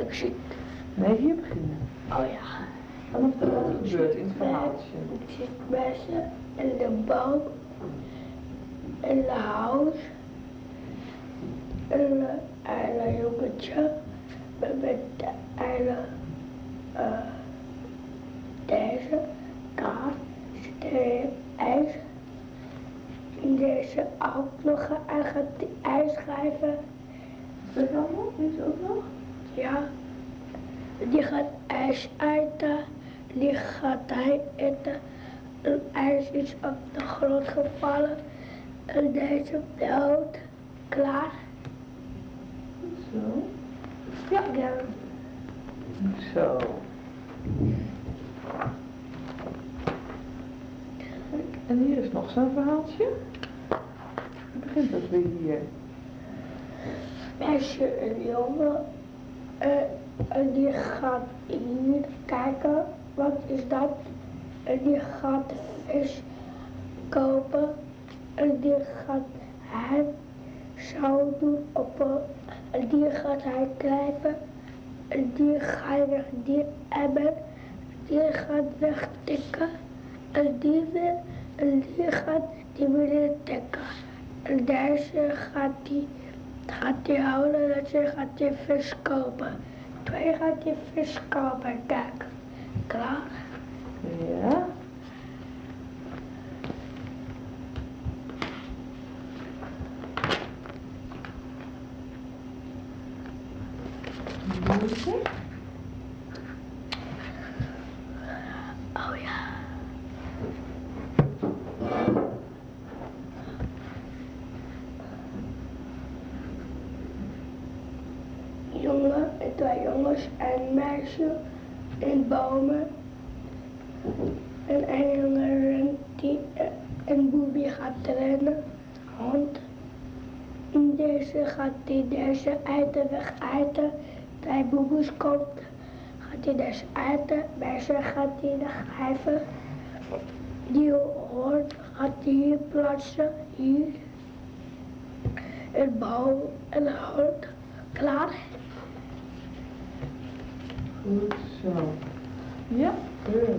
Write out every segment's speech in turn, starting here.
ik zie. Nee, hier beginnen. Oh ja. Wat gebeurt in het verhaaltje? Ik zie mensen in de boom, in de huis, in een jongetje met deze kaart zit er ijs. Deze ook nog en gaat die ijs schrijven. Dat allemaal? Deze ook nog? Ja. Die gaat ijs eten. Die gaat hij eten. En ijs is op de grond gevallen. En deze dood. Klaar. Zo. Ja. Ja. Zo. En hier is nog zo'n verhaaltje. Hoe begint dat weer hier? Meisje en jongen. En die gaat hier kijken. Wat is dat? En die gaat de vis kopen. En die gaat hij zo doen op een. En die gaat hij knijpen. En die gaat weg die hebben. Die gaat wegtikken. En die gaat die willen tikken. En deze gaat die houden. Deze gaat die vis kopen. Twee gaat die vis kopen. Kijk. Klaar? Ja. Deze. Oh ja. Jongen, twee jongens en een meisje in bomen. En een jongen rent die een boebie gaat rennen. Hond. En deze gaat deze eten weg eten. Bij boeboes komt, gaat hij deze eten. Deze gaat hij weggeven. Die hond gaat hij hier plaatsen. Hier. Een boom en een hond. Klaar? Goed zo. Ja, terug.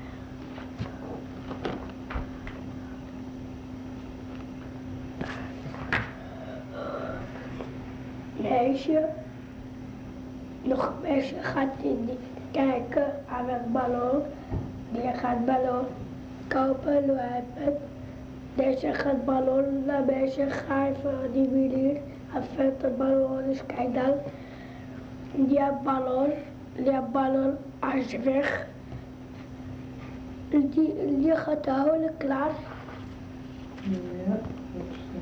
Meisje, nog een meisje gaat die kijken aan een ballon. Die gaat ballon kopen, lopen. Deze gaat ballon naar meisje geven, die wil hier. Hij vindt de ballon, dus kijk dan. Die ballon is weg. Die gaat houden, klaar. Ja, goed zo.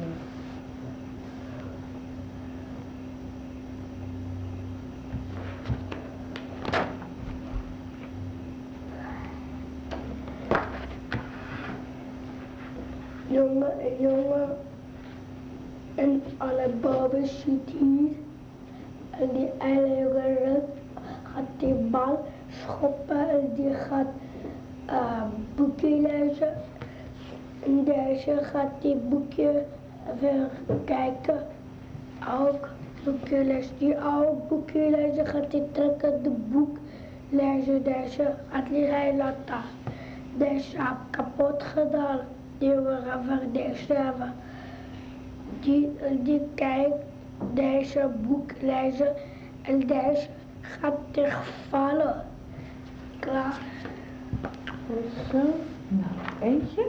Jongen en alle boven zit hier. En die ene jongen gaat die bal schoppen en die gaat boekje lezen. En deze gaat die boekje even kijken. Ook boekje lezen. Die oude boekje lezen gaat die trekken de boek lezen. Deze gaat die hij laten. Deze heb kapot gedaan. Die we gaan deze hebben. Die kijkt deze boek lezen en deze gaat terugvallen. Klaar. Goed zo. Nou, eentje.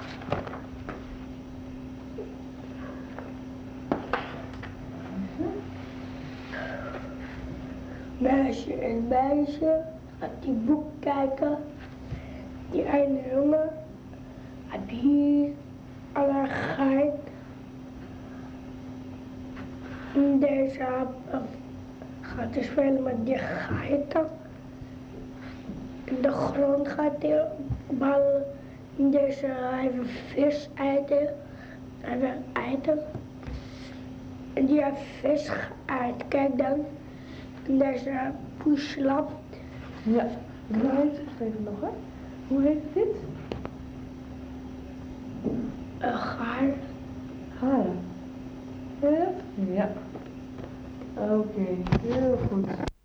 Meisje en meisje gaat die boek kijken. Die ene jongen heb hier aan haar geit. En deze gaat dus spelen met die geiten. In de grond gaat die ballen. En deze even vis eten. Even eten. En die heeft vis geëid. Kijk dan. En deze poeslap. Ja. Hoe heet het? Even nog, hè? Hoe heet dit? Een gaar. Haren. Ja? Ja. Oké, heel goed.